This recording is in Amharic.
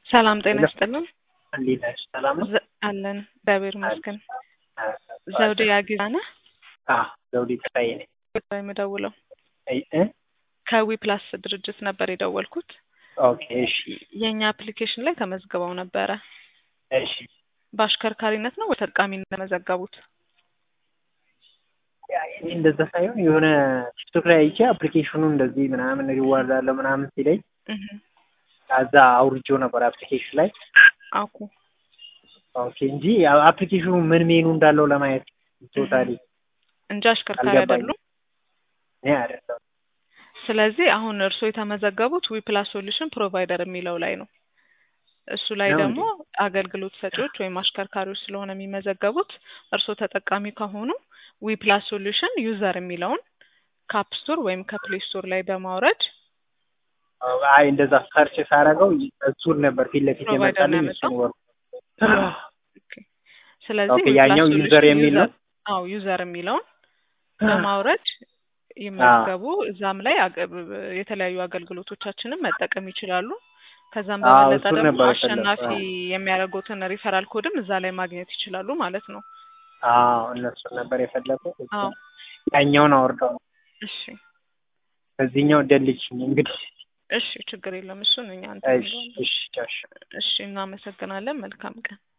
ሰላም ጤና ይስጥልን። እንዴት ነሽ? ሰላም ነው አለን እግዚአብሔር ይመስገን። ዘውዴ ያጊዛና ዘውዴ ተስፋዬ ነኝ። የምደውለው አይ ከዊ ፕላስ ድርጅት ነበር የደወልኩት። ኦኬ እሺ የኛ አፕሊኬሽን ላይ ተመዝግበው ነበረ። እሺ በአሽከርካሪነት ነው ተጠቃሚነት መዘገቡት? እንደዛ ሳይሆን የሆነ ቲክቶክ ላይ አይቼ አፕሊኬሽኑ እንደዚህ ምናምን ሪዋርድ አለ ምናምን ሲለኝ ከዛ አውርጄው ነበር አፕሊኬሽን ላይ አኩ ኦኬ እንጂ አፕሊኬሽኑ ምን ሜኑ እንዳለው ለማየት ቶታሊ እንጂ አሽከርካሪ አይደሉም። አይደለም። ስለዚህ አሁን እርሶ የተመዘገቡት ዊ ፕላስ ሶሉሽን ፕሮቫይደር የሚለው ላይ ነው። እሱ ላይ ደግሞ አገልግሎት ሰጪዎች ወይም አሽከርካሪዎች ስለሆነ የሚመዘገቡት እርሶ ተጠቃሚ ከሆኑ ዊ ፕላስ ሶሉሽን ዩዘር የሚለውን ከአፕ ስቶር ወይም ከፕሌይ ስቶር ላይ በማውረድ አይ እንደዛ ሰርች ሳረገው እሱን ነበር ፊት ለፊት የመጣልኝ እሱን ወር ስለዚህ ያኛው ዩዘር የሚለው ዩዘር የሚለውን በማውረድ ይመዝገቡ። እዛም ላይ የተለያዩ አገልግሎቶቻችንን መጠቀም ይችላሉ። ከዛም በበለጠ ደግሞ አሸናፊ የሚያደርጉትን ሪፈራል ኮድም እዛ ላይ ማግኘት ይችላሉ ማለት ነው። እነሱ ነበር የፈለኩት። ያኛውን አወርደው። እሺ በዚህኛው ደልችኝ እንግዲህ። እሺ ችግር የለም። እሱን እኛ አንተ እሺ እናመሰግናለን። መልካም ቀን።